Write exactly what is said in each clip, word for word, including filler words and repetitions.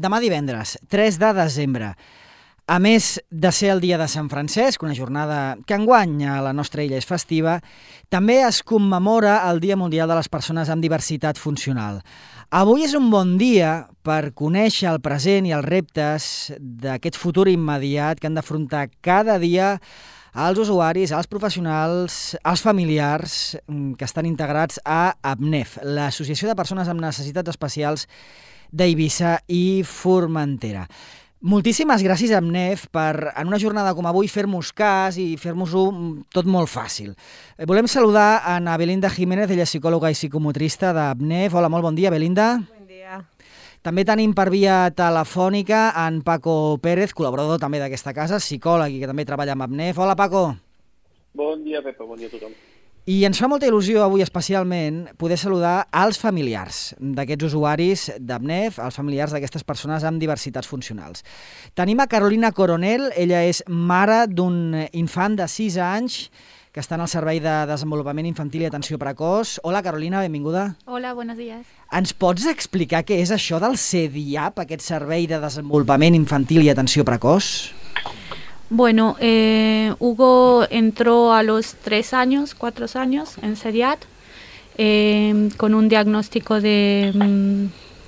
demà divendres, tres de desembre. A més de ser el dia de Sant Francesc, una jornada que enguany a la nostra illa és festiva, també es commemora el Dia Mundial de les Persones amb Diversitat Funcional. Avui és un bon dia per conèixer el present i els reptes d'aquest futur immediat que han d'afrontar cada dia als usuaris, als professionals, als familiars que estan integrats a APNEF, l'Associació de Persones amb Necessitats Especials d'Eivissa i Formentera. Moltíssimes gràcies, APNEF, per en una jornada com avui fer-nos cas i fer-nos-ho tot molt fàcil. Volem saludar a Ana Belinda Jiménez, ella és psicòloga i psicomotrista d'APNEF. Hola, molt bon dia, Belinda. Bon dia. També tenim per via telefònica en Paco Pérez, col·laborador també d'aquesta casa, psicòleg i que també treballa amb APNEF. Hola, Paco. Bon dia, Pepa, bon dia a tothom. I ens fa molta il·lusió avui especialment poder saludar als familiars d'aquests usuaris d'APNEF, els familiars d'aquestes persones amb diversitats funcionals. Tenim a Carolina Coronel, ella és mare d'un infant de sis anys que està en el Servei de Desenvolupament Infantil i Atenció Precoç. Hola, Carolina, benvinguda. Hola, buenos días. Ens pots explicar què és això del C D I A P, aquest Servei de Desenvolupament Infantil i Atenció Precoç? Bueno, eh, Hugo entró a los tres años, cuatro años en C D I A P eh, con un diagnóstico de... Mm,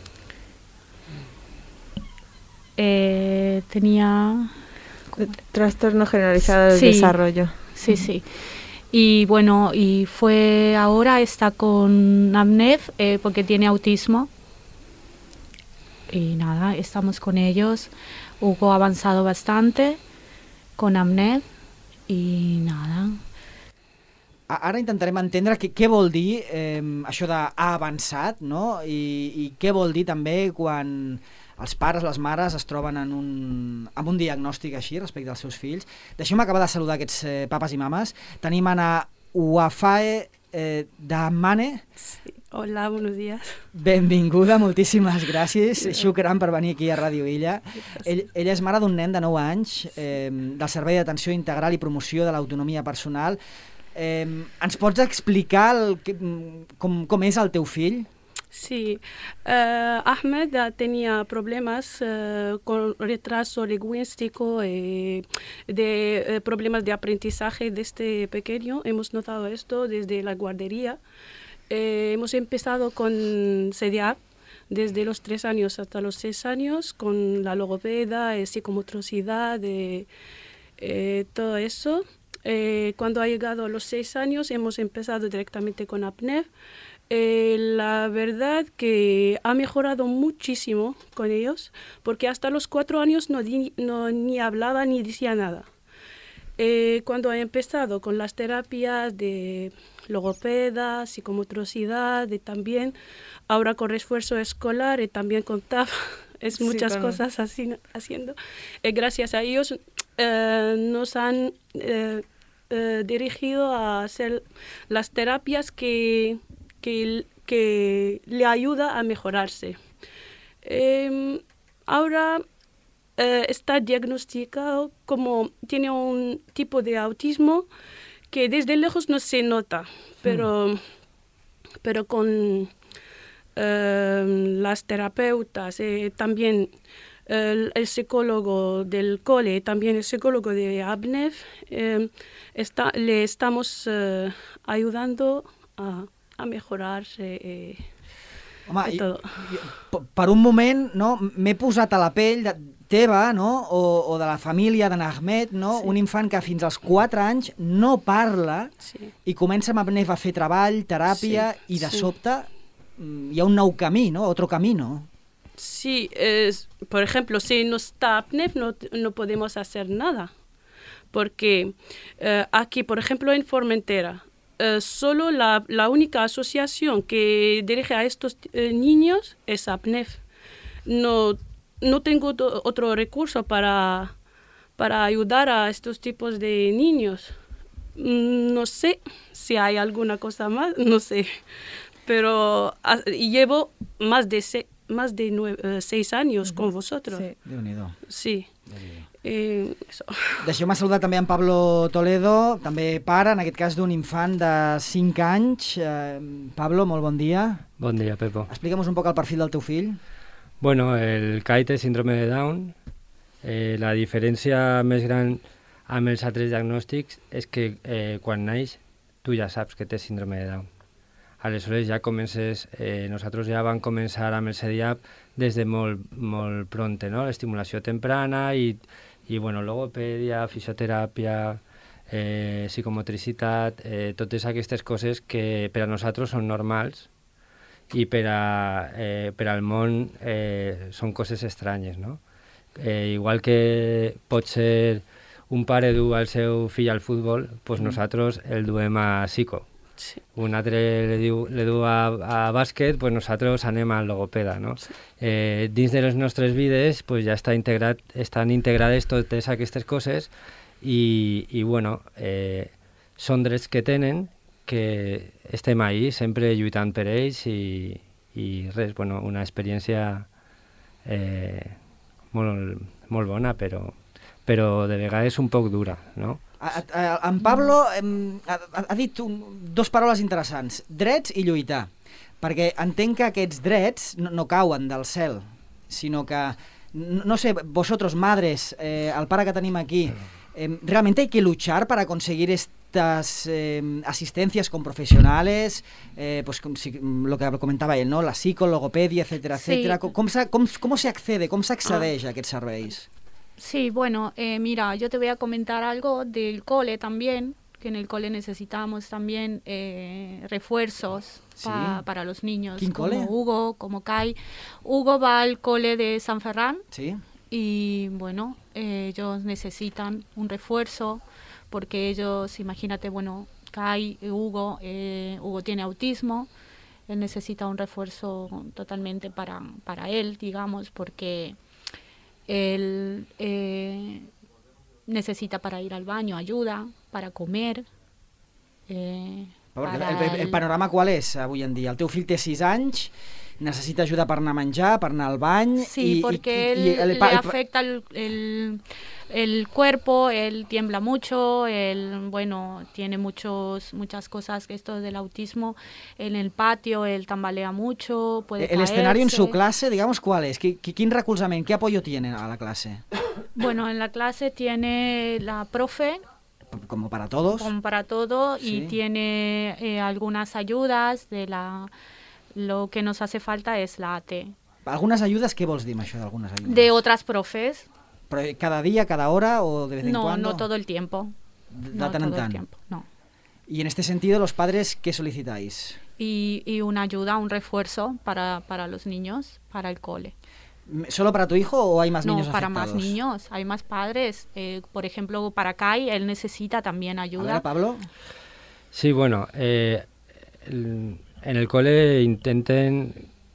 eh, tenía... Trastorno generalizado del Sí. desarrollo. Sí, sí. Y bueno, y fue ahora está con APNEF eh, porque tiene autismo. Y nada, estamos con ellos. Hugo ha avanzado bastante con APNEF i nada. Ara intentarem entendre què, què vol dir eh, això de ha avançat, no? I, i què vol dir també quan els pares, les mares es troben en un, amb un diagnòstic així respecte als seus fills. Deixeu-me acabar de saludar aquests eh, papes i mames. Tenim Ana Uafae eh, Damane. Sí. Hola, buenos días. Benvinguda, moltíssimes gràcies. Shukran per venir aquí a Ràdio Illa. Ell, ella és mare d'un nen de nou anys eh, del Servei d'Atenció Integral i Promoció de l'Autonomia Personal. Eh, ens pots explicar el, com, com és el teu fill? Sí, uh, Ahmed tenía problemas uh, con retraso lingüístico, eh, de eh, problemas de aprendizaje desde pequeño. Hemos notado esto desde la guardería. Eh, hemos empezado con C D I A P desde los tres años hasta los seis años, con la logopeda, eh, psicomotricidad, eh, eh, todo eso. Eh, cuando ha llegado a los seis años hemos empezado directamente con APNEF. Eh, la verdad que ha mejorado muchísimo con ellos, porque hasta los cuatro años no, di, no ni hablaba ni decía nada. Eh, cuando ha empezado con las terapias de logopeda, psicomotricidad, y también ahora con refuerzo escolar y también con T A F, es muchas sí, cosas así haciendo. Eh, gracias a ellos eh, nos han eh, eh, dirigido a hacer las terapias que, que, que le ayuda a mejorarse. Eh, ahora eh, está diagnosticado como tiene un tipo de autismo que desde lejos no se nota, pero, mm. pero con eh, las terapeutas, eh, también el, el psicólogo del cole, también el psicólogo de APNEF, eh, está, le estamos eh, ayudando a, a mejorar eh, Home, i, tot. I, per un moment no, m'he posat a la pell de, teva no, o, o de la família d'en Ahmed, no? Sí. Un infant que fins als quatre anys no parla sí. i comença amb APNEF a fer treball, teràpia sí. i de sí. sobte hi ha un nou camí, ¿no? Otro camino. Sí, es, por ejemplo, si no está APNEF no, no podemos hacer nada, porque eh, aquí, por ejemplo, en Formentera, Uh, solo la, la única asociación que dirige a estos uh, niños es APNEF. No, no tengo to, otro recurso para, para ayudar a estos tipos de niños. Mm, no sé si hay alguna cosa más, no sé. Pero uh, llevo más de, se, más de nueve, uh, seis años uh-huh. con vosotros. Sí. Déu-n'hi-do. Sí. Déu-n'hi-do. Eh, Deixeu-me saludar també en Pablo Toledo, també pare, en aquest cas d'un infant de cinc anys. Eh, Pablo, molt bon dia. Bon dia, Pepo. Explica'm un poc el perfil del teu fill. Bueno, el C A I té síndrome de Down. Eh, la diferència més gran amb els altres diagnòstics és que eh, quan naix tu ja saps que té síndrome de Down. Aleshores ja comences, eh, nosaltres ja vam començar amb el C D A P des de molt, molt pronte, no? L'estimulació temprana i, i bueno, logopèdia, fisioteràpia, eh, psicomotricitat, eh, totes aquestes coses que per a nosaltres són normals i per, a, eh, per al món eh, són coses estranyes, no? Eh, igual que pot ser un pare du el seu fill al futbol, doncs mm. nosaltres el duem a psico. Sí. Un altre le diu, le du a, a bàsquet, pues nosaltres anem al logopeda, no? Sí. Eh, dins de les nostres vides pues ja està integrat, estan integrades totes aquestes coses i, i bueno, eh, són drets que tenen, que estem ahí sempre lluitant per ells i, i res, bueno, una experiència eh, molt, molt bona, però, però de vegades un poc dura, no? En Pablo ha, ha dit un, dos paraules interessants, drets i lluitar, perquè entenc que aquests drets no, no cauen del cel, sinó que, no, no sé, vosotros, madres, eh, el pare que tenim aquí, eh, realmente hay que luchar para conseguir estas eh, asistencias con profesionales, eh, pues com, si, lo que comentava ell, ¿no? La psico, logopedia, etcétera, etcétera. Sí. Com, com, com se accede, com s'accedeix ah. a aquests serveis? Sí, bueno, eh, mira, yo te voy a comentar algo del cole también, que en el cole necesitamos también eh, refuerzos sí. pa, para los niños. ¿Quién como cole? Hugo, como Kai. Hugo va al cole de San Ferran sí. y bueno, eh, ellos necesitan un refuerzo porque ellos, imagínate, bueno, Kai, Hugo, eh, Hugo tiene autismo, él necesita un refuerzo totalmente para, para él, digamos, porque él eh, necesita para ir al baño ayuda, para comer. Eh, para el, el, el panorama qual és avui en dia? El teu fill té sis anys, necesita ajuda per anar a menjar, per anar al bany... Sí, y, porque y, y, él, el, le el, afecta el, el, el cuerpo, él tiembla mucho, él, bueno, tiene muchos, muchas cosas, esto del autismo, en el patio él tambalea mucho, puede El caerse. escenario en su clase, digamos, ¿cuál es? ¿Qué, quin recolzament, qué apoyo tienen a la clase? Bueno, en la clase tiene la profe, como para todos, como para todo, sí. y tiene eh, algunas ayudas de la... Lo que nos hace falta es la A T. ¿Algunas ayudas? ¿Qué vols dir amb això d'algunes ayudas? De otras profes. ¿Pero cada día, cada hora o de vez en no, cuando? No, todo el tiempo. De no tan en todo tan. El tiempo, no. Y en este sentido, los padres, ¿qué solicitáis? Y, y una ayuda, un refuerzo para, para los niños, para el cole. ¿Solo para tu hijo o hay más no, niños para afectados? Más niños, hay más padres. Eh, por ejemplo, para Kai, él necesita también ayuda. A ver, Pablo. Sí, bueno, eh, el, en el cole intenten,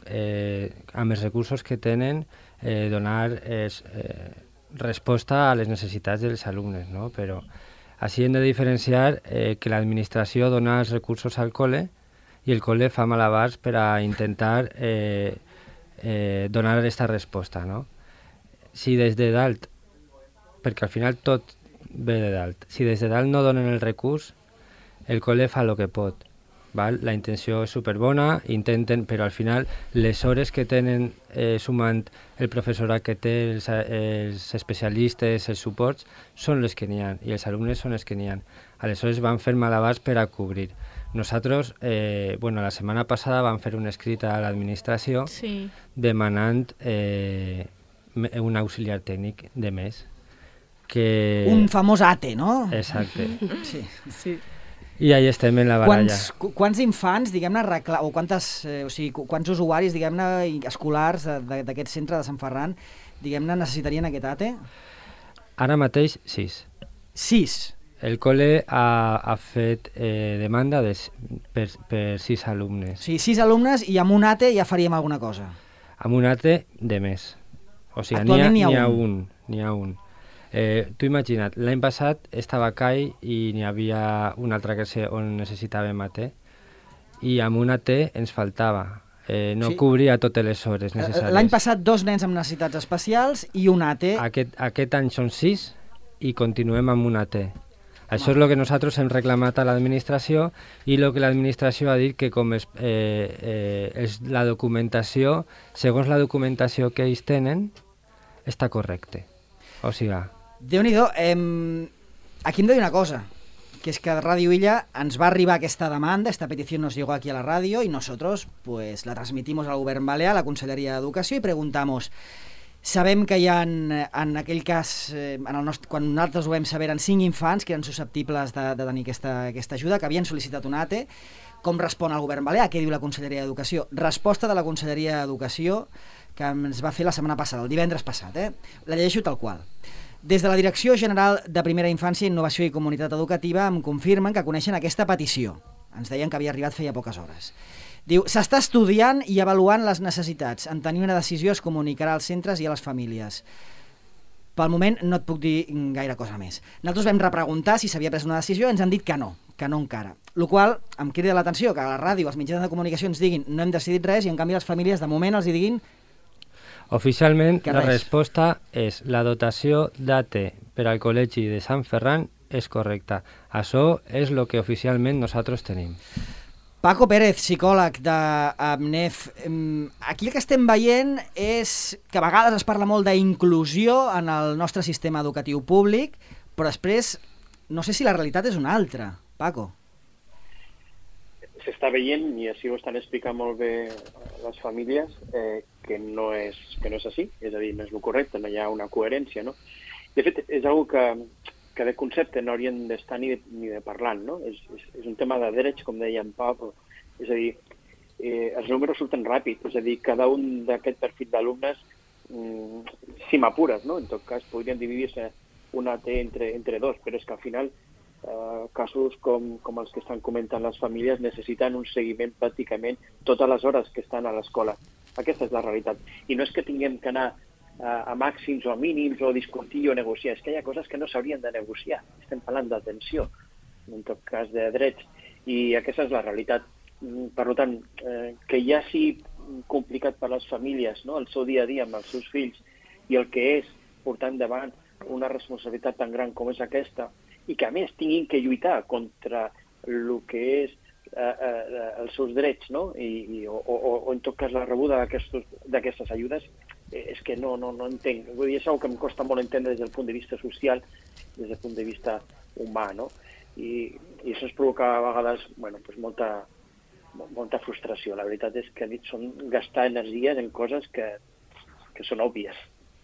eh, amb els recursos que tenen, eh, donar es, eh, resposta a les necessitats dels alumnes, no? Però així hem de diferenciar eh, que l'administració dona els recursos al cole i el cole fa malabars per a intentar eh, eh, donar aquesta resposta, no? Si des de dalt, perquè al final tot ve de dalt, si des de dalt no donen el recurs, el col·le fa el que pot. Val? La intenció és superbona, intenten, però al final les hores que tenen eh, sumant el professorat que té, els, els especialistes, els suports, són les que n'hi ha, i els alumnes són els que n'hi ha. Aleshores van fer malabars per a cobrir. Nosaltres, eh, bueno, la setmana passada vam fer un escrit a l'administració sí. demanant eh, un auxiliar tècnic de més. Que... Un famós A T E, no? Exacte. Sí, sí. I ahí estem en la baralla. Quants, quants infants, diguem-ne, recla... o quantes, eh, o sigui, quants usuaris, diguem-ne, escolars d'aquest centre de Sant Ferran, diguem-ne, necessitarien aquest A T E? Ara mateix, sis. Sis? El col·le ha, ha fet eh, demanda de, per, per sis alumnes. O sigui, sis alumnes i amb un A T E ja faríem alguna cosa? Amb un A T E de més. O sigui, n'hi ha, ha un. N'hi ha un. Eh, tu imagina't, l'any passat estava Kai i n'hi havia una altra classe on necessitàvem A T E i amb un A T E ens faltava, eh, no sí. cobria totes les hores necessàries. L'any passat dos nens amb necessitats especials i un A T E. Aquest, aquest any són sis i continuem amb un A T E. Això és el que nosaltres hem reclamat a l'administració i el que l'administració ha dit que com és, eh, eh, és la documentació, segons la documentació que ells tenen, està correcte. O sigui... Déu-n'hi-do, eh, aquí hem de dir una cosa, que es que a Radio Illa ens va arribar aquesta demanda, esta petición nos llegó aquí a la radio y nosotros pues la transmitimos al Govern Balear, a la Conselleria d'Educació i preguntamos, sabem que hi ha en, en aquell cas, eh, en el nostre, quan nosaltres ho vam saber, en cinc infants que eren susceptibles de, de tenir aquesta, aquesta ajuda, que havien sol·licitat un A T E, com respon el Govern Balear, què diu la Conselleria d'Educació? Resposta de la Conselleria d'Educació que ens va fer la setmana passada, el divendres passat, eh? La llegeixo tal qual. Des de la Direcció General de Primera Infància, Innovació i Comunitat Educativa em confirmen que coneixen aquesta petició. Ens deien que havia arribat feia poques hores. Diu, s'està estudiant i avaluant les necessitats. En tenir una decisió es comunicarà als centres i a les famílies. Pel moment no et puc dir gaire cosa més. Nosaltres vam repreguntar si s'havia pres una decisió i ens han dit que no, que no encara. El qual em crida l'atenció que a la ràdio, als mitjans de comunicació ens diguin no hem decidit res i en canvi les famílies de moment els hi diguin oficialment, la resposta és la dotació d'A T E per al Col·legi de Sant Ferran és correcta. Això és el que oficialment nosaltres tenim. Paco Pérez, psicòleg d'AMNEF. Aquí el que estem veient és que a vegades es parla molt d'inclusió en el nostre sistema educatiu públic, però després no sé si la realitat és una altra. Paco. S'està veient, i així ho estan explicant molt bé les famílies, eh, que, no és, que no és així, és a dir, no és el correcte, no hi ha una coherència, no? De fet, és una que, que de concepte no haurien d'estar ni, de, ni de parlant, no? És, és, és un tema de drets, com deia en Pau, és a dir, eh, els números surten ràpid, és a dir, cada un d'aquest perfil d'alumnes, mm, si m'apures, no? En tot cas, podrien dividir-se una T entre, entre dos, però és que al final Uh, casos com, com els que estan comentant les famílies necessiten un seguiment pràcticament totes les hores que estan a l'escola. Aquesta és la realitat. I no és que tinguem que anar uh, a màxims o a mínims o discutir o negociar, és que hi ha coses que no s'haurien de negociar. Estem parlant d'atenció, en tot cas de drets, i aquesta és la realitat. Per tant, eh, que ja sigui complicat per les famílies, no?, el seu dia a dia amb els seus fills, i el que és portar endavant una responsabilitat tan gran com és aquesta, i que a més tinguin que lluitar contra el que és eh, eh, els seus drets, no? I, i, o, o, o en tot cas la rebuda d'aquestes ajudes, eh, és que no, no, no entenc. Vull dir, és una que em costa molt entendre des del punt de vista social, des del punt de vista humà, no? I, i això es provoca a vegades, bueno, pues molta, molta frustració. La veritat és que són gastar energies en coses que, que són òbvies.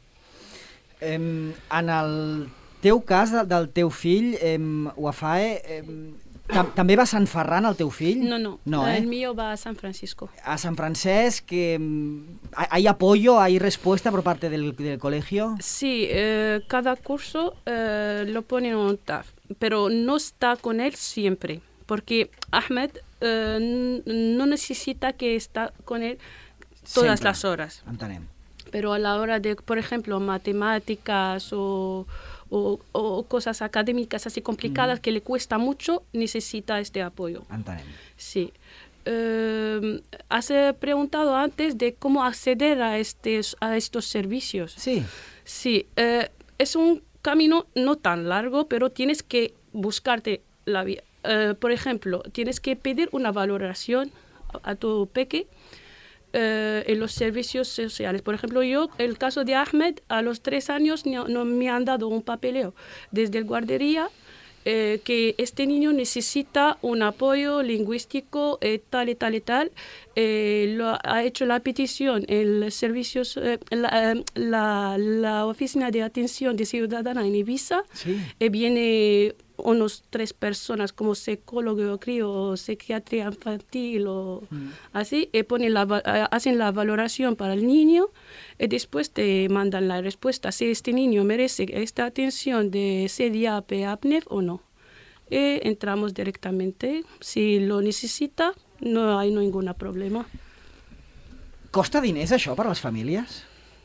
Eh, en el teu cas, del teu fill, eh, Wafae, eh, tam també va a Sant Ferran el teu fill? No, no, no eh? El mío va a San Francisco. A San Francisco, que ¿hay apoyo, hay respuesta por parte del, del colegio? Sí, eh, cada curso eh, lo pone en un T A F, pero no está con él siempre, porque Ahmed eh, no necesita que esté con él todas Sempre. las horas. Entenem. Pero a la hora de, por ejemplo, matemáticas o... O, o cosas académicas así complicadas mm. que le cuesta mucho, necesita este apoyo. Entenem. Sí. Eh, has preguntado antes de cómo acceder a, este, a estos servicios. Sí. Sí. Eh, es un camino no tan largo, pero tienes que buscarte la vía. Eh, por ejemplo, tienes que pedir una valoración a, a tu peque Eh, en los servicios sociales. Por ejemplo, yo, el caso de Ahmed, a los tres años no, no me han dado un papeleo desde el guardería eh, que este niño necesita un apoyo lingüístico eh, tal y tal y tal. Eh, lo, ha hecho la petición en los servicios, eh, la, la, la Oficina de Atención de Ciudadana en Ibiza. Sí. Eh, viene unos tres personas como psicólogo, creo, o psiquiatría infantil o mm. así, y ponen la, hacen la valoración para el niño y después te mandan la respuesta si este niño merece esta atención de C D A P, AMNEF o no. Y entramos directamente. Si lo necesita, no hay ningún problema. Costa diners això per a les famílies?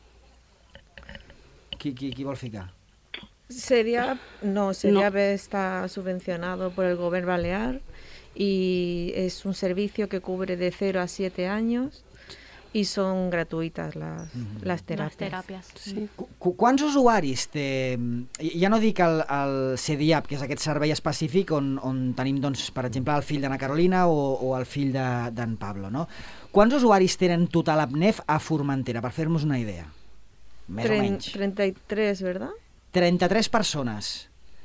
Qui, qui, qui vol ficar? Sería, no, sería No. está subvencionado por el Gobierno Balear y es un servicio que cubre de cero a siete años y son gratuitas las, Mhm. las terapias. Las terapias. Sí. Qu- Quants usuaris té... Ja no dic el, el C D I A P, que és aquest servei específic on, on tenim, doncs, per exemple, el fill d'Anna Carolina o, o el fill de- d'en Pablo, no? Quants usuaris tenen total APNEF a Formentera, per fer-nos una idea? Més o Tren- menys. treinta y tres, ¿verdad? trenta-tres persones.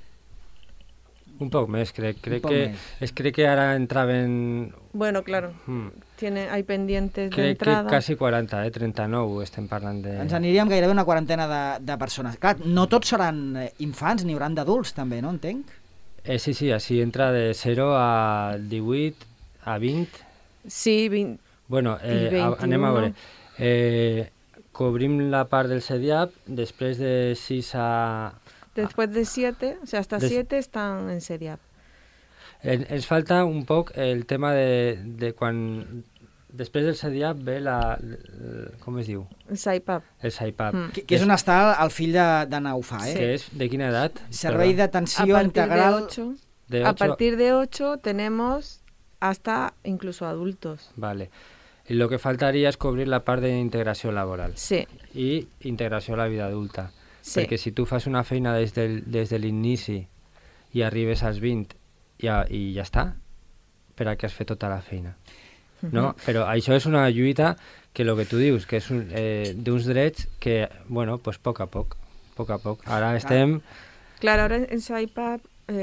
Un poc més, crec. Crec poc que, més. és, crec que ara entraven... Bueno, claro, Mm, tiene, hay pendientes de crec que entrada. quasi quaranta, eh? trenta-nou estem parlant de... Ens aniríem gairebé una quarantena de, de persones. Clar, no tots seran eh, infants, n'hi hauran d'adults també, no? Entenc? Eh, sí, sí, així entra de zero a divuit, a vint... Sí, vein- Bueno, eh, I a, anem a veure. veintiuno. Eh, cobrim la part del C D I A P, després de sis a... después de siete, o sea, hasta Des- siete están en serie. En, ens falta un poc el tema de, de quan... Després del C D I A P ve la... l- com es diu? El S I P A P. El S I P A P. Mm. Que, que és on està el fill de, de Naufà, eh? Que és de quina edat? Servei Perdó. A d'atenció partir de integral... ocho, De a ocho- partir de ocho tenemos hasta incluso adultos. Vale. I el que faltaria és cobrir la part d'integració laboral Sí, i integració a la vida adulta. sí. Perquè si tu fas una feina des del, des de l'inici i arribes als vint i, a, i ja està, per a què has fet tota la feina? No? Però això és una lluita que el que tu dius, que és un, eh, d'uns drets que, bueno, pues poc a poc, poc a poc. Ara estem... Claro, ahora en S I P A P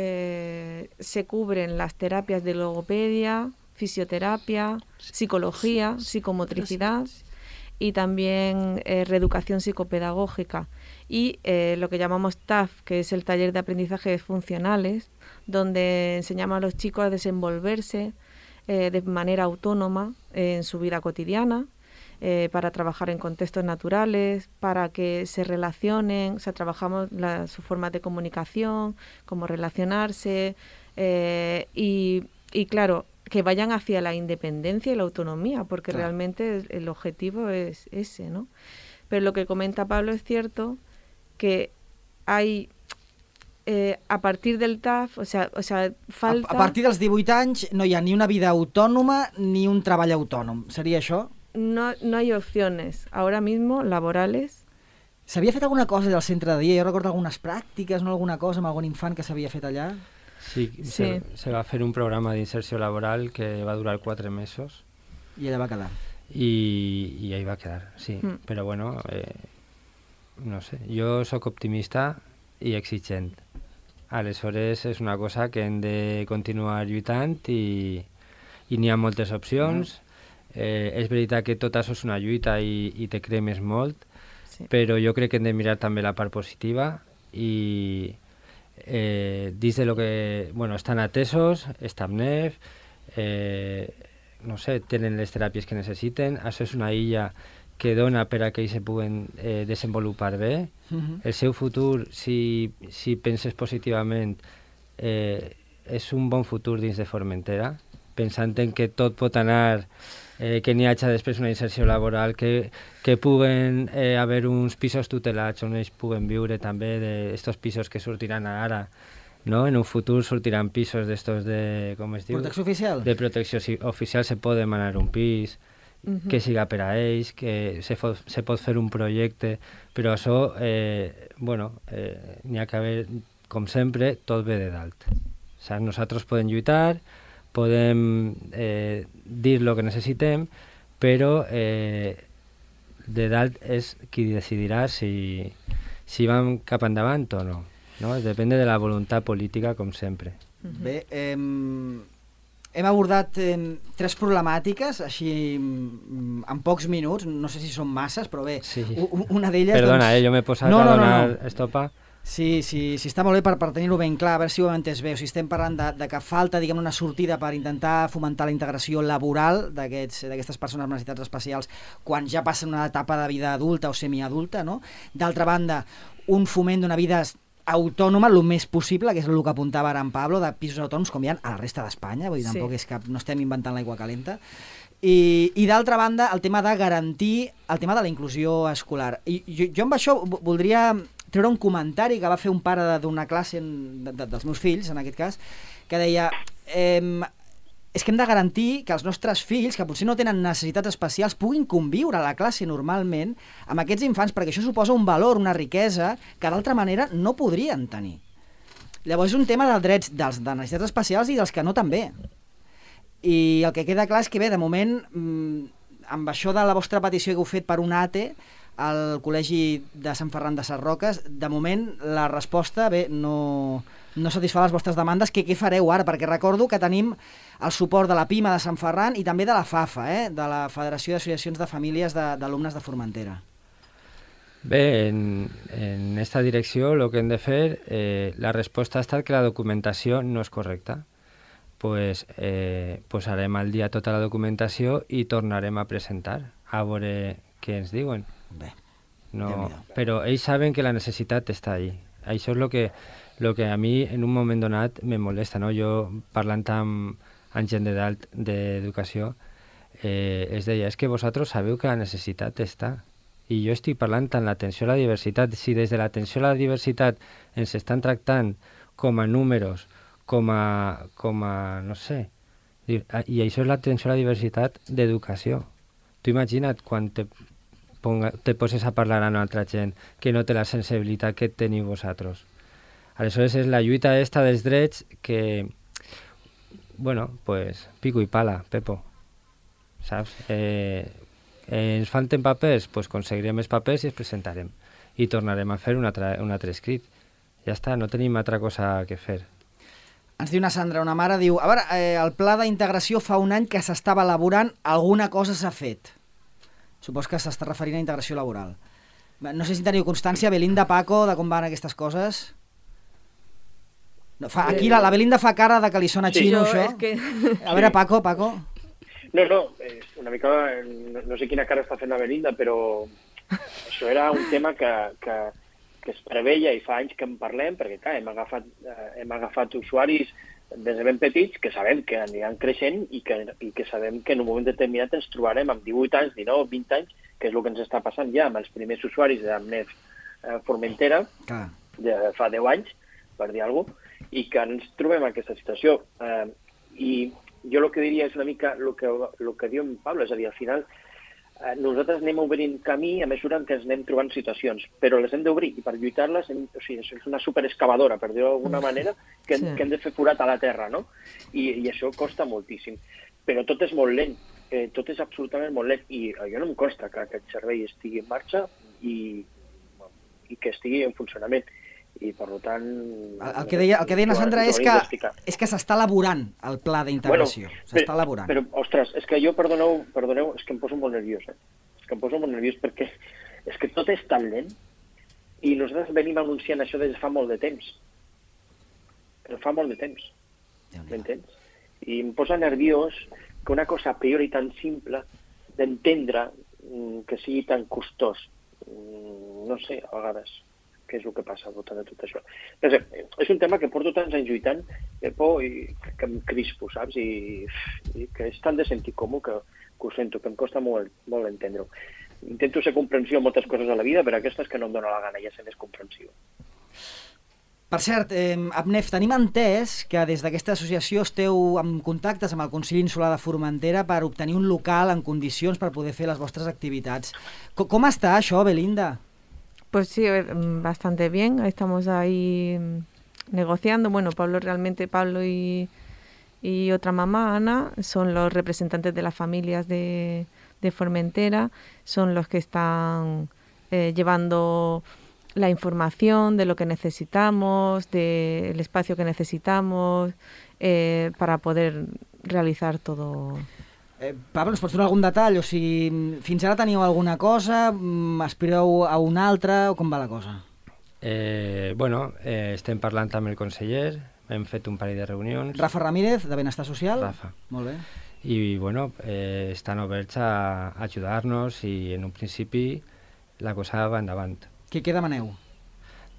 eh, se cubren las terapias de logopedia, fisioterapia, psicología, psicomotricidad y también eh, reeducación psicopedagógica y eh, lo que llamamos T A F, que es el taller de aprendizaje funcionales, donde enseñamos a los chicos a desenvolverse eh, de manera autónoma en su vida cotidiana, eh, para trabajar en contextos naturales, para que se relacionen, o sea, trabajamos la, su forma de comunicación, cómo relacionarse eh, y, y, claro, que vayan hacia la independencia y la autonomía, porque Claro. realmente el, el objetivo es ese, ¿no? Pero lo que comenta Pablo es cierto, que hay... Eh, a partir del T A F, o sea, o sea falta... A, a partir dels divuit anys no hi ha ni una vida autònoma ni un treball autònom. Seria això? No, no hay opciones ahora mismo laborales. S'havia fet alguna cosa del centre de dia? Jo recordo algunes pràctiques, no alguna cosa amb algun infant que s'havia fet allà? Sí, Sí. Se, se va fer un programa d'inserció laboral que va durar quatre mesos I allà va quedar. i, i ahí va quedar, sí. Mm. Però bueno, eh, no sé, jo sóc optimista i exigent. Aleshores és una cosa que hem de continuar lluitant i, i n'hi ha moltes opcions. Eh, és veritat que tot això és una lluita i, i te cremes molt, Sí. però jo crec que hem de mirar també la part positiva i eh, dins de lo que... Bueno, estan atesos, està APNEF, eh, no sé, tenen les teràpies que necessiten, això és una illa que dona per a que ells se puguen eh, desenvolupar bé. Uh-huh. El seu futur, si, si penses positivament, eh, és un bon futur dins de Formentera, pensant en que tot pot anar, eh, que n'hi hagi després una inserció laboral, que, que puguen eh, haver uns pisos tutelats on ells puguen viure també d'estos pisos que sortiran ara, no? En un futur sortiran pisos d'estos de, com es diu? Protecció oficial? De protecció si- oficial, se pot demanar un pis, Ujú. que siga per a ells, que se, fo, se pot fer un projecte, però això, eh, bueno, eh, n'hi ha que haver, com sempre, tot ve de dalt. O sigui, nosaltres podem lluitar, podem eh, dir el que necessitem, però eh, de dalt és qui decidirà si, si vam cap endavant o no. No? Depèn de la voluntat política, com sempre. Bé, eh, hem abordat eh, tres problemàtiques, així mm, en pocs minuts, no sé si són masses, però bé, Sí. u- una d'elles... Perdona, doncs... eh, jo m'he posat No, a no, no, donar no. estopa. Sí, sí, sí, està molt bé per, per tenir-ho ben clar, a veure si ho hem entès bé. O sigui, estem parlant de, de que falta, diguem, una sortida per intentar fomentar la integració laboral d'aquests- d'aquestes persones amb necessitats especials quan ja passen una etapa de vida adulta o semiadulta, no? D'altra banda, un foment d'una vida autònoma el més possible, que és el que apuntava ara en Pablo, de pisos autònoms com hi ha a la resta d'Espanya, vull dir, Sí. tampoc és cap, no estem inventant l'aigua calenta. I, i d'altra banda, el tema de garantir el tema de la inclusió escolar. I jo, jo amb això vo- voldria treure un comentari que va fer un pare de- d'una classe en, de, de, dels meus fills, en aquest cas, que deia... Eh, és que hem de garantir que els nostres fills, que potser no tenen necessitats especials, puguin conviure a la classe normalment amb aquests infants, perquè això suposa un valor, una riquesa, que d'altra manera no podrien tenir. Llavors és un tema dels drets dels de necessitats especials i dels que no també. I el que queda clar és que, bé, de moment, amb això de la vostra petició que heu fet per un A T E al Col·legi de Sant Ferran de Sarroques, de moment la resposta, bé, no, no satisfà les vostres demandes. Que què fareu ara? Perquè recordo que tenim el suport de la PIMA de Sant Ferran i també de la FAFA, eh? De la Federació d'Associacions de Famílies d'Alumnes de, de Formentera. Bé, en, en esta direcció el que hem de fer, eh, la resposta ha estat que la documentació no és correcta. Pues, eh, posarem al dia tota la documentació i tornarem a presentar, a veure què ens diuen. Bé, no, però ells saben que la necessitat està ahí. Això és el que, lo que a mi en un moment donat me molesta, no? Jo parlant amb, amb gent de dalt d'educació, eh, es deia, és que vosaltres sabeu que la necessitat està. I jo estic parlant tant l'atenció a la diversitat. Si des de l'atenció a la diversitat ens estan tractant com a números, com a, com a no sé, i això és l'atenció a la diversitat d'educació. Tu imagina't quan te, ponga, te poses a parlar amb altra gent que no té la sensibilitat que teniu vosaltres. Aleshores és la lluita esta dels drets que, bueno, pues, pico i pala, Pepo, saps? Eh, eh, ens falten papers, pues aconseguirem els papers i els presentarem. I tornarem a fer un altre, un altre escrit. Ja està, no tenim altra cosa que fer. Ens diu una Sandra, una mare, diu, a veure, eh, el pla d'integració fa un any que s'estava elaborant, alguna cosa s'ha fet. Supos que s'està referint a integració laboral. No sé si teniu constància, Belinda, Paco, de com van aquestes coses. No, fa, aquí la, la Belinda fa cara de que li sona sí, xino, jo, això. Que... A veure, Paco, Paco. No, no, és una mica, no, no sé quina cara està fent la Belinda, però això era un tema que, que, que es preveia i fa anys que en parlem, perquè clar, hem agafat, eh, hem agafat usuaris des de ben petits que sabem que aniran creixent i que, i que sabem que en un moment determinat ens trobarem amb divuit anys, dinou, vint anys, que és el que ens està passant ja amb els primers usuaris d'Amnef eh, Formentera, Clar. de fa deu anys, per dir alguna cosa, i que ens trobem en aquesta situació. Eh, I jo el que diria és una mica el que, el que diu en Pablo, és a dir, al final eh, nosaltres anem obrint camí a mesura en què ens anem trobant situacions, però les hem d'obrir i per lluitar-les, hem, o sigui, és una superexcavadora, per dir-ho d'alguna manera, que, sí. que hem de fer forat a la terra, no? I, i això costa moltíssim. Però tot és molt lent, eh, tot és absolutament molt lent, i a jo no em costa que aquest servei estigui en marxa i, i que estigui en funcionament. I per tant... El, el que deia, el que deia la Sandra és que, és que s'està elaborant el pla d'integració. Bueno, s'està elaborant. Però, ostres, és que jo, perdoneu, perdoneu, és que em poso molt nerviós, eh? És que em poso molt nerviós perquè és que tot és tan lent i nosaltres venim anunciant això des de fa molt de temps. Però fa molt de temps. M'entens? I em posa nerviós que una cosa a priori tan simple d'entendre que sigui tan costós. No sé, a vegades... què és el que passa al voltant de tot això. És un tema que porto tants anys lluitant eh, por, i que em crispo, saps? I, i que és tan de sentit comú que, que ho sento, que em costa molt, molt entendre-ho. Intento ser comprensiu en moltes coses a la vida, però aquestes que no em dóna la gana, ja ser més comprensiu. Per cert, eh, Amnef, tenim entès que des d'aquesta associació esteu en contactes amb el Consell Insular de Formentera per obtenir un local en condicions per poder fer les vostres activitats. Com, com està això, Belinda? Pues sí, bastante bien. Estamos ahí negociando. Bueno, Pablo realmente, Pablo y, y otra mamá, Ana, son los representantes de las familias de, de Formentera, son los que están eh, llevando la información de lo que necesitamos, del espacio que necesitamos, eh, para poder realizar todo... Eh, Pablo, ens pots donar algun detall? O sigui, fins ara teníeu alguna cosa? Aspireu a una altra? O com va la cosa? Eh, bueno, eh, estem parlant amb el conseller, hem fet un parell de reunions. Rafa Ramírez, de Benestar Social? Rafa. Molt bé. I, bueno, eh, estan oberts a ajudar-nos i, en un principi, la cosa va endavant. Què, què demaneu?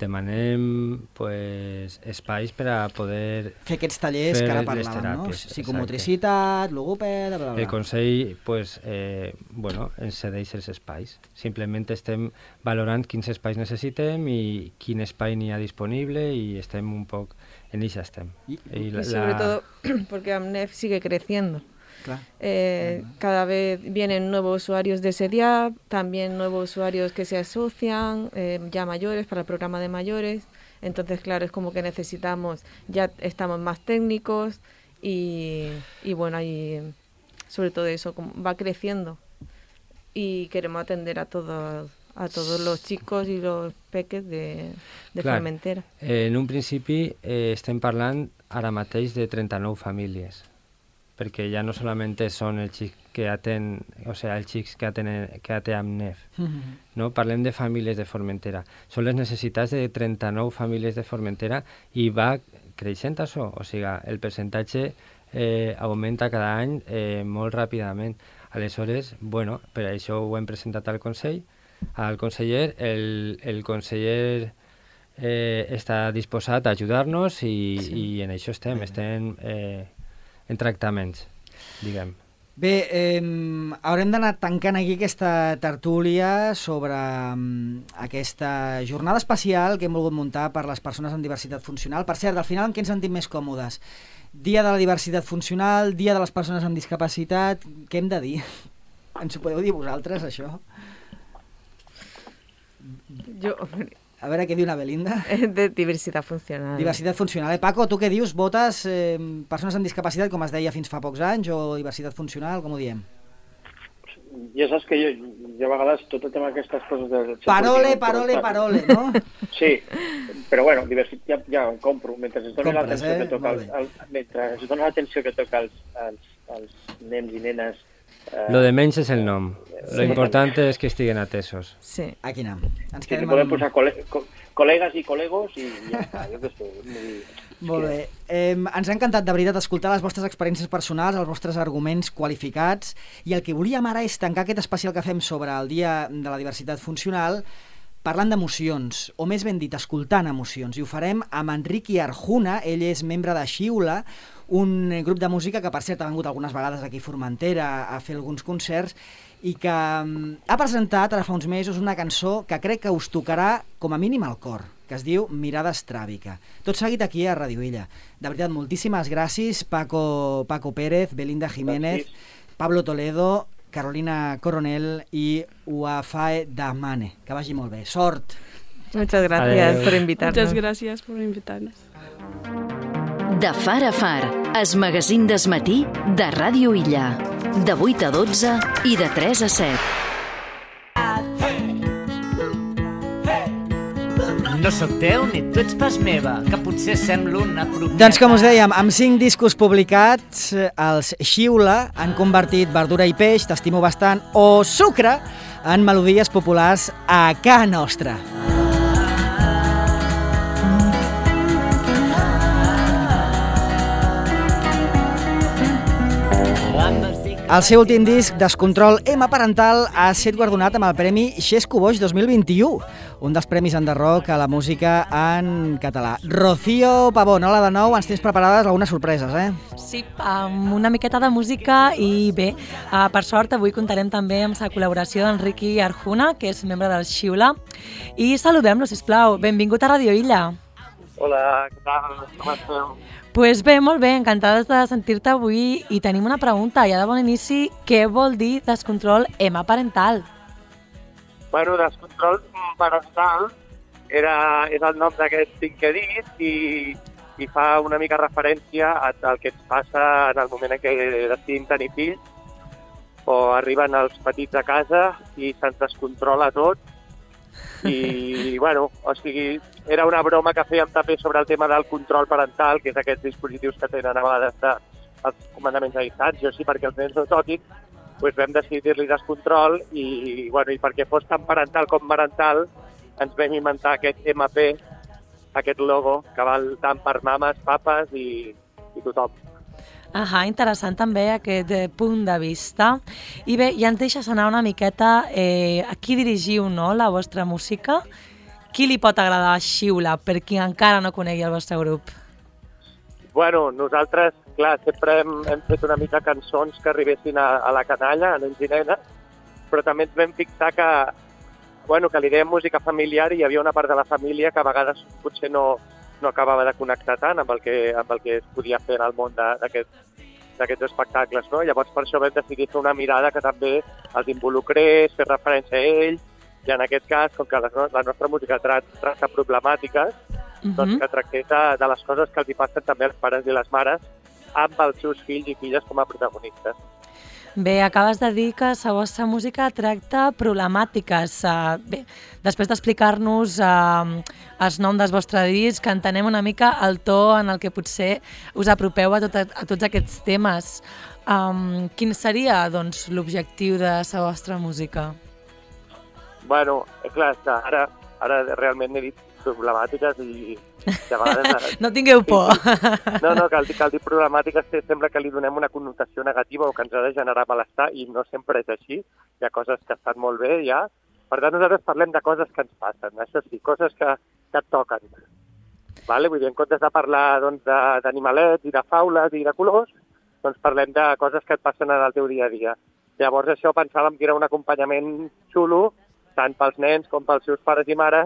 demanem pues, espais per a poder fer aquests tallers fer que ara les parlàvem, no? teràpies, Psicomotricitat, logopeda, bla, bla, El bla. Consell pues, eh, bueno, ens cedeix els espais. Simplement estem valorant quins espais necessitem i quin espai n'hi ha disponible i estem un poc... En això estem. I, Y la, sobre la... todo porque AMNEF sigue creciendo. Clar. Eh, cada vez vienen nuevos usuarios de SEDIAP, también nuevos usuarios que se asocian, eh, ya mayores, para el programa de mayores. Entonces, claro, es como que necesitamos, ya estamos más técnicos y, y bueno, ahí sobre todo eso, como va creciendo y queremos atender a todos, a todos los chicos y los peques de, de Clar, Formentera. Eh, en un principi eh, estem parlant ara mateix de trenta-nou famílies, perquè ja no solament són els xics que atén, o sigui, els xics que atén, que atén AMNEF, Mm-hmm. no? Parlem de famílies de Formentera. Són les necessitats de trenta-nou famílies de Formentera i va creixent això, o sigui, el percentatge eh, augmenta cada any eh, molt ràpidament. Aleshores, bueno, per això ho hem presentat al Consell, al conseller, el, el conseller eh, està disposat a ajudar-nos i, sí. i en això estem, estem eh, en tractaments, diguem. Bé, eh, haurem d'anar tancant aquí aquesta tertúlia sobre um, aquesta jornada especial que hem volgut muntar per les persones amb diversitat funcional. Per cert, al final en què ens sentim més còmodes? Dia de la diversitat funcional, dia de les persones amb discapacitat, què hem de dir? Ens ho podeu dir vosaltres, això? Yo, A veure què diu una Belinda. de diversidad funcional. Diversitat funcional. Eh, Paco, tu què dius? Votes eh, persones amb discapacitat, com es deia fins fa pocs anys, o diversitat funcional, com ho diem? Ja saps que jo, jo a vegades tot el tema d'aquestes coses... De... Parole, parole, parole, no? Sí, però bueno, diversit, ja, ja ho compro. Mentre es doni Compres, l'atenció eh? que toca, Molt als, al, mentre es dona l'atenció que toca als, als, als nens i nenes... Eh, Lo de menys és el nom. Sí. Lo important és que estiguen atesos. Sí. Aquí anem. Ens sí, quedem podem amb... posar col co col·legues i col·legos i ja està, jo què sé. Vull dir, Molt bé. Eh, ens ha encantat de veritat escoltar les vostres experiències personals, els vostres arguments qualificats, i el que volíem ara és tancar aquest especial que fem sobre el Dia de la Diversitat Funcional parlant d'emocions, o més ben dit, escoltant emocions, i ho farem amb Enriqui Arjuna. Ell és membre de Xiula, un grup de música que, per cert, ha vengut algunes vegades aquí a Formentera a fer alguns concerts i que um, ha presentat ara fa uns mesos una cançó que crec que us tocarà com a mínim al cor, que es diu Mirada Estràbica. Tot seguit aquí a Radio Illa. De veritat, moltíssimes gràcies, Paco, Paco Pérez, Belinda Jiménez, gràcies. Pablo Toledo, Carolina Coronel i Uafae Damane. Que vagi molt bé. Sort! Muchas gracias Adeu. por invitarnos. Muchas gracias por invitarnos. De far a far, es magazín d'esmatí de Ràdio Illa. De vuit a dotze i de tres a set. No sóc teu ni tu ets pas meva, que potser semblo una propietat. Doncs com us dèiem, amb cinc discos publicats, els Xiula han convertit verdura i peix, t'estimo bastant, o sucre, en melodies populars a casa nostra. El seu últim disc, Descontrol M Parental, ha estat guardonat amb el Premi Xesco Boix dos mil vint-i-u, un dels premis Enderrock a la música en català. Rocío Pavón, hola de nou, ens tens preparades algunes sorpreses, eh? Sí, amb una miqueta de música i bé, uh, per sort avui comptarem també amb la col·laboració d'Enriqui Arjuna, que és membre del Xiula, i saludem-lo, sisplau. Benvingut a Radio Illa. hola, què tal? Com esteu? Pues bé, molt bé, encantades de sentir-te avui i tenim una pregunta, ja de bon inici, què vol dir descontrol M Parental? Bueno, Descontrol Parental era, és el nom d'aquest disc que he dit i, i fa una mica referència al que ens passa en el moment en què decidim tenir fills o arriben els petits a casa i se'ns descontrola tot. I, bueno, o sigui, era una broma que fèiem també sobre el tema del control parental, que és aquests dispositius que tenen a vegades de, els comandaments a distància, o sigui, perquè els nens no toquin, doncs vam decidir dir-li descontrol i, bueno, i perquè fos tant parental com parental ens vam inventar aquest M P, aquest logo, que val tant per mames, papes i, i tothom. Ahà, interessant també aquest eh, punt de vista. I bé, ja ens deixes anar una miqueta eh, a qui dirigiu, no?, la vostra música. qui li pot agradar Xiula, per qui encara no conegui el vostre grup? Bueno, nosaltres, clar, sempre hem, hem fet una mica cançons que arribessin a, a la canalla, a nens i nenes, però també ens vam fixar que, bueno, que li dèiem música familiar i hi havia una part de la família que a vegades potser no, no acabava de connectar tant amb el que, amb el que es podia fer en el món d'aquests espectacles, no? Llavors per això vam decidir fer una mirada que també els involucrés, fer referència a ells, i en aquest cas, com que la, la nostra música tracta problemàtiques, uh-huh. doncs que tractés de, de les coses que els hi passen també als pares i les mares amb els seus fills i filles com a protagonistes. Bé, acabes de dir que la vostra música tracta problemàtiques. Uh, bé, després d'explicar-nos uh, el nom del vostre disc, que entenem una mica el to en el que potser us apropeu a, tot, a tots aquests temes. Um, quin seria, doncs, l'objectiu de la vostra música? Bueno, clar, ara, ara realment he dit problemàtiques i, i a vegades... No tingueu por. No, no, cal, cal dir problemàtiques, sembla que li donem una connotació negativa o que ens ha de generar malestar i no sempre és així. Hi ha coses que estan molt bé, ja. Per tant, nosaltres parlem de coses que ens passen, això sí, coses que, que et toquen. Vale? Vull dir, en comptes de parlar doncs, d'animalets i de faules i de colors, doncs parlem de coses que et passen en el teu dia a dia. Llavors això pensàvem que era un acompanyament xulo, tant pels nens com pels seus pares i mares,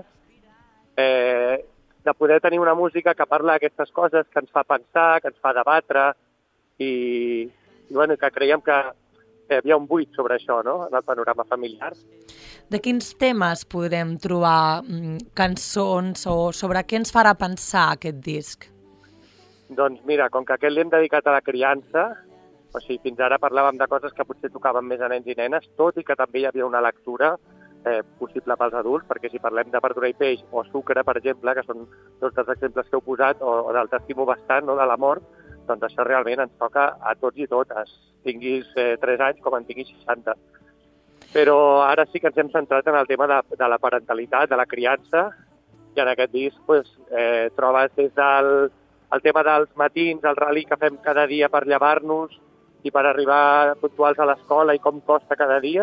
eh, de poder tenir una música que parla d'aquestes coses, que ens fa pensar, que ens fa debatre, i, i bueno, que creiem que hi havia un buit sobre això, no?, en el panorama familiar. De quins temes podrem trobar mm, cançons o sobre què ens farà pensar aquest disc? Doncs mira, com que aquest l'hem dedicat a la criança, o sigui, fins ara parlàvem de coses que potser tocaven més a nens i nenes, tot i que també hi havia una lectura eh, possible pels adults, perquè si parlem de Verdura i Peix o Sucre, per exemple, que són dos dels exemples que heu posat, o, o del T'estimo bastant, no?, de la mort, doncs això realment ens toca a tots i totes, tinguis eh, tres anys com en tinguis seixanta. Però ara sí que ens hem centrat en el tema de, de la parentalitat, de la criança, i en aquest disc pues, eh, trobes des del el tema dels matins, el rally que fem cada dia per llevar-nos i per arribar puntuals a l'escola i com costa cada dia,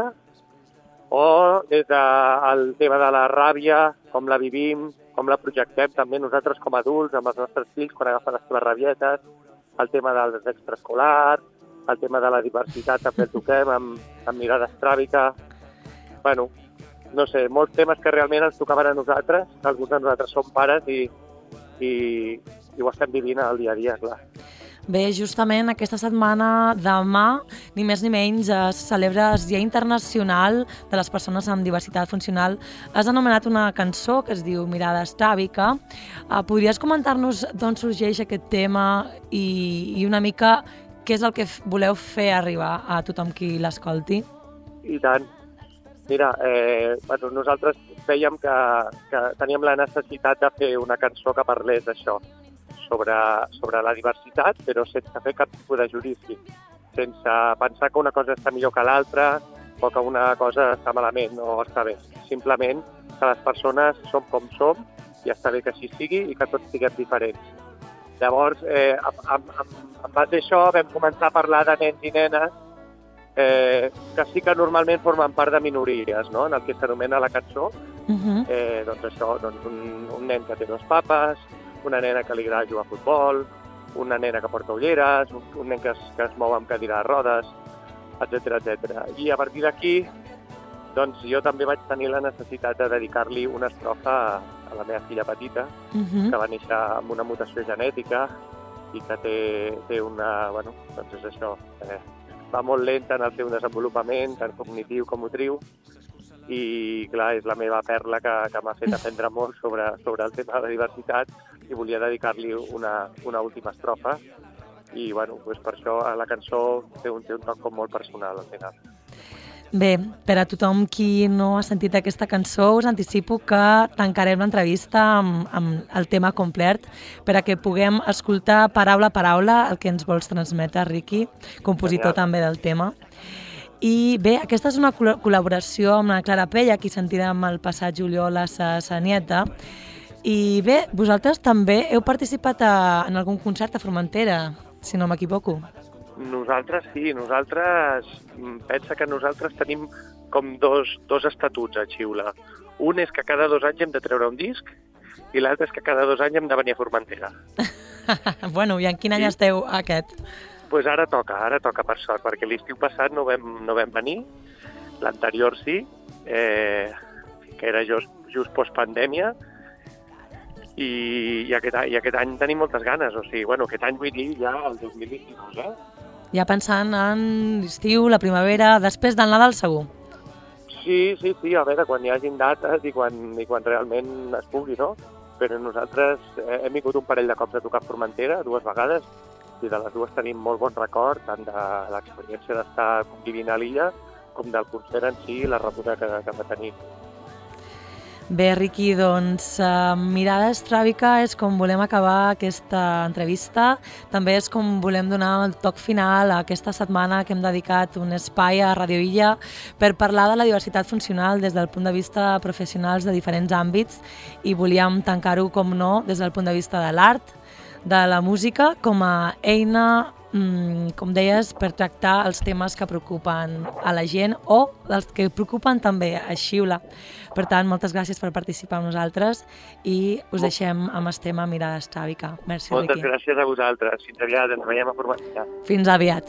o des del tema de la ràbia, com la vivim, com la projectem també nosaltres com a adults, amb els nostres fills, quan agafen les seves rabietes, el tema dels extraescolars, el tema de la diversitat també el toquem amb, amb mirada estràbica. Bueno, no sé, molts temes que realment ens tocaven a nosaltres, alguns de nosaltres som pares i, i, i ho estem vivint al dia a dia, clar. Bé, justament aquesta setmana, demà, ni més ni menys, es celebra el Dia Internacional de les Persones amb Diversitat Funcional. Has anomenat una cançó que es diu Mirada Estràbica. Uh, podries comentar-nos d'on sorgeix aquest tema i, i una mica què és el que voleu fer arribar a tothom qui l'escolti? I tant. Mira, eh, bueno, nosaltres veiem que, que teníem la necessitat de fer una cançó que parlés d'això, sobre, sobre la diversitat, però sense fer cap tipus de judici, sense pensar que una cosa està millor que l'altra o que una cosa està malament o està bé. Simplement que les persones som com som i està bé que així sigui i que tots siguem diferents. Llavors, eh, amb, amb, amb base a això vam començar a parlar de nens i nenes eh, que sí que normalment formen part de minories, no?, en el que s'anomena la cançó. Uh-huh. eh, doncs això, doncs un, un nen que té dos papes, una nena que li agrada jugar a futbol, una nena que porta ulleres, un, un nen que es, que es mou amb cadira de rodes, etcètera, etcètera. I a partir d'aquí, doncs jo també vaig tenir la necessitat de dedicar-li una estrofa a, a la meva filla petita, uh-huh. que va néixer amb una mutació genètica i que té, té una... Bueno, doncs és això, eh, va molt lenta en el seu desenvolupament, tant cognitiu com motriu, i clar, és la meva perla que, que m'ha fet aprendre molt sobre, sobre el tema de la diversitat i volia dedicar-li una, una última estrofa i bueno, doncs per això la cançó té un, té un toc com molt personal al final. Bé, per a tothom qui no ha sentit aquesta cançó, us anticipo que tancarem l'entrevista amb, amb el tema complet per a que puguem escoltar paraula a paraula el que ens vols transmetre, Riqui, compositor Genial. També del tema. I bé, aquesta és una col·laboració amb la Clara Pella, qui sentirem el passat juliol a sa, sa nieta. I bé, vosaltres també heu participat a, en algun concert a Formentera, si no m'equivoco. Nosaltres sí, nosaltres, pensa que nosaltres tenim com dos, dos estatuts a Xiula. Un és que cada dos anys hem de treure un disc i l'altre és que cada dos anys hem de venir a Formentera. Bueno, i en quin any esteu aquest? Doncs pues ara toca, ara toca per sort, perquè l'estiu passat no vam, no vam venir, l'anterior sí, eh, que era just, just postpandèmia, i, i, aquest, i aquest any tenim moltes ganes, o sigui, bueno, aquest any vull dir ja el dos mil vint-i-dos, eh? Ja pensant en l'estiu, la primavera, després del Nadal segur. Sí, sí, sí, a veure, quan hi hagin dates i quan, i quan realment es pugui, no? Però nosaltres eh, hem vingut un parell de cops a tocar a Formentera, dues vegades, i de les dues tenim molt bon record, tant de l'experiència d'estar vivint a l'illa com del concert en si i la rebuda que, que va tenir. Bé, Riqui, doncs uh, Mirada Estràbica és com volem acabar aquesta entrevista. També és com volem donar el toc final a aquesta setmana que hem dedicat un espai a Radio Illa per parlar de la diversitat funcional des del punt de vista de professionals de diferents àmbits i volíem tancar-ho, com no, des del punt de vista de l'art, de la música, com a eina, mmm, com deies, per tractar els temes que preocupen a la gent o els que preocupen també a Xiula. Per tant, moltes gràcies per participar amb nosaltres i us deixem amb el tema Mirada Estràbica. Merci, Moltes Riqui. gràcies a vosaltres. Fins aviat, ens veiem a Formentera. Fins aviat.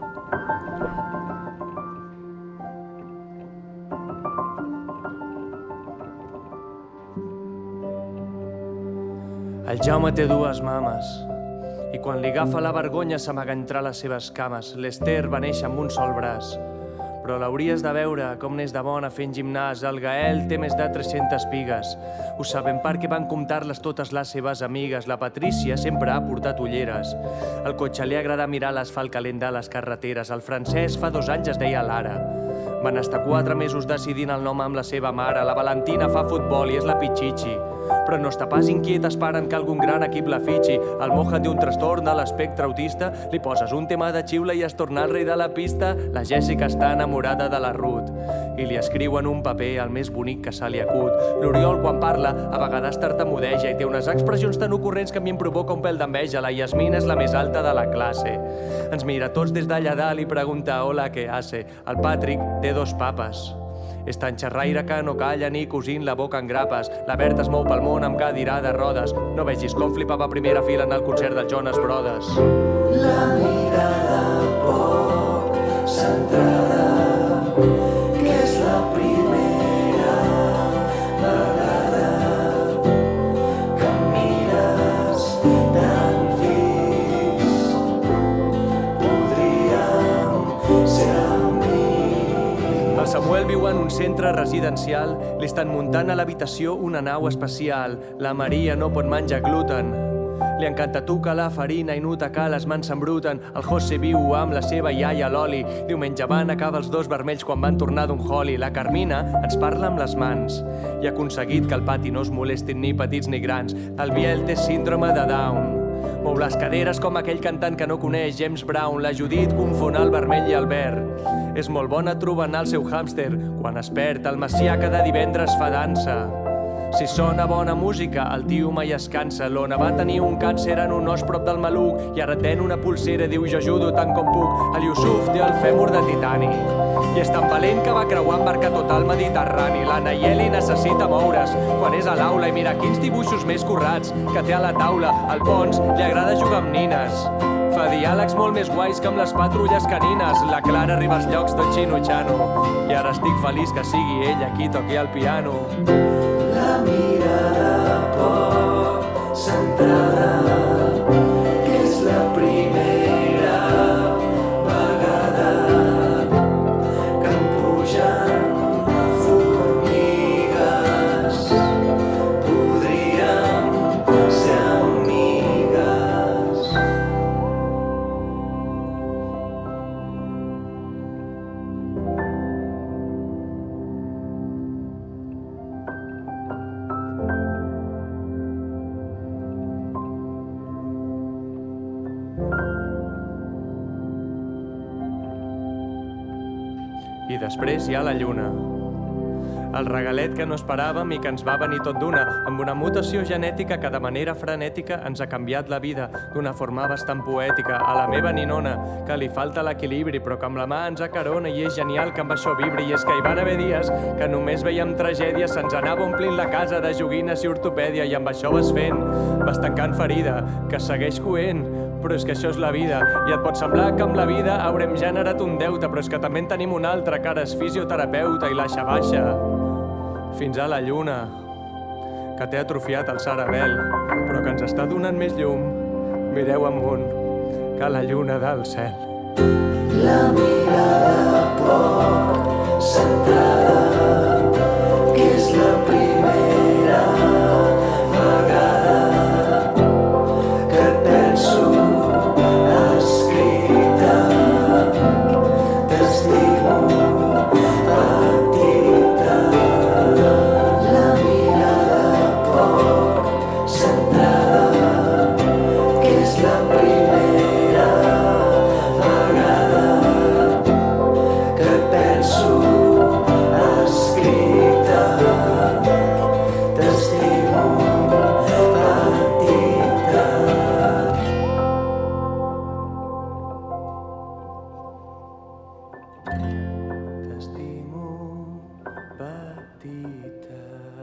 El Jaume té dues mames i quan li agafa la vergonya s'amaga entre les seves cames. L'Ester va néixer amb un sol braç, però l'hauries de veure com n'és de bona fent gimnàs. El Gael té més de tres-centes pigues. Ho sabem perquè van comptar-les totes les seves amigues. La Patrícia sempre ha portat ulleres. Al cotxe li agrada mirar l'asfalt calent de les carreteres. El Francesc fa dos anys es deia Lara. Van estar quatre mesos decidint el nom amb la seva mare. La Valentina fa futbol i és la Pichichi, però no està pas inquiet esperant que algun gran equip la fitxi. El Mohan té un trastorn de l'espectre autista. Li poses un tema de xiula i es torna el rei de la pista. La Jèssica està enamorada de la Ruth i li escriu en un paper el més bonic que se li acut. L'Oriol, quan parla, a vegades tartamudeja i té unes expressions tan ocurrents que a mi em provoca un pèl d'enveja. La Yasmina és la més alta de la classe. Ens mira tots des d'allà dalt i pregunta hola, què hace? El Patrick té dos papes. És tan xerraire que no calla ni cosint la boca en grapes. La Berta es mou pel món amb cadira de rodes. No vegis com flipava a primera fila en el concert dels Jonas Brothers. La mirada poc centrada, que és la primera vegada que em mires tan fix. Podríem ser el Samuel viu en un centre residencial. Li estan muntant a l'habitació una nau especial. La Maria no pot menjar gluten. Li encanta tocar la farina i nota que les mans s'embruten. El José viu amb la seva iaia l'Oli. Diumenge van acabar els dos vermells quan van tornar d'un holi. La Carmina ens parla amb les mans i ha aconseguit que al pati no es molestin ni petits ni grans. El Biel té síndrome de Down. Mou les caderes com aquell cantant que no coneix, James Brown. La Judit confon el vermell i el verd. És molt bona trobant el seu hàmster. Quan es perd, el Macià cada divendres fa dansa. Si sona bona música, el tio mai es cansa. L'Ona va tenir un càncer en un os prop del maluc i ara ten una pulsera, diu jo ajudo tant com puc. El Yusuf té el fèmur de titani i és tan valent que va creuar en barca tot el Mediterrani. La Nayeli necessita moure's quan és a l'aula i mira quins dibuixos més currats que té a la taula. Al Pons li agrada jugar amb nines. Fa diàlegs molt més guais que amb les patrulles canines. La Clara arriba als llocs tot xino-xano i ara estic feliç que sigui ella qui toqui el piano. La mirada poc centrada, que és la primera vegada que em pugen formigues. Podríem ser amigues. I després hi ha la lluna. El regalet que no esperàvem i que ens va venir tot d'una, amb una mutació genètica que de manera frenètica ens ha canviat la vida d'una forma bastant poètica. A la meva ninona, que li falta l'equilibri, però que amb la mà ens acarona i és genial que amb això vibri. I és que hi van haver dies que només veiem tragèdies, se'ns anava omplint la casa de joguines i ortopèdia i amb això vas fent, vas tancant ferida, que segueix coent. Però és que això és la vida, i et pot semblar que amb la vida haurem generat un deute, però és que també en tenim un altre, que ara és fisioterapeuta i l'aixa baixa fins a la lluna, que té atrofiat el cerebel, però que ens està donant més llum. Mireu amunt, que la lluna del cel. La mirada poc centrada, que és la primera vegada que et penso escrita. T'estimo, petita. La mirada poc centrada, que és la primera vegada que et penso escrita. T'estimo, petita. T'estimo, petita.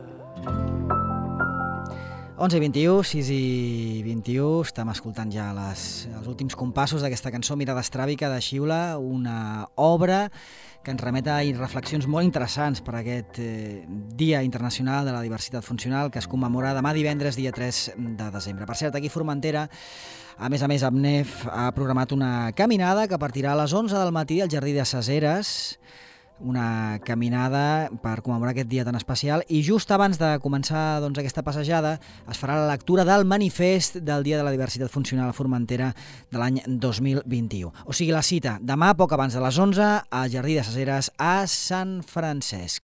onze i vint-i-u, sis i vint-i-u, estem escoltant ja les, els últims compassos d'aquesta cançó Mirada estràbica de Xiula, una obra que ens remet a reflexions molt interessants per aquest eh, Dia Internacional de la Diversitat Funcional que es commemora demà divendres, dia tres de desembre. Per cert, aquí a Formentera, a més a més, AMNEF ha programat una caminada que partirà a les onze del matí al Jardí de Ses Eres, una caminada per commemorar aquest dia tan especial, i just abans de començar doncs, aquesta passejada es farà la lectura del manifest del Dia de la Diversitat Funcional a Formentera de l'any dos mil vint-i-u. O sigui, la cita demà, poc abans de les onze, al Jardí de Ses Eres a Sant Francesc.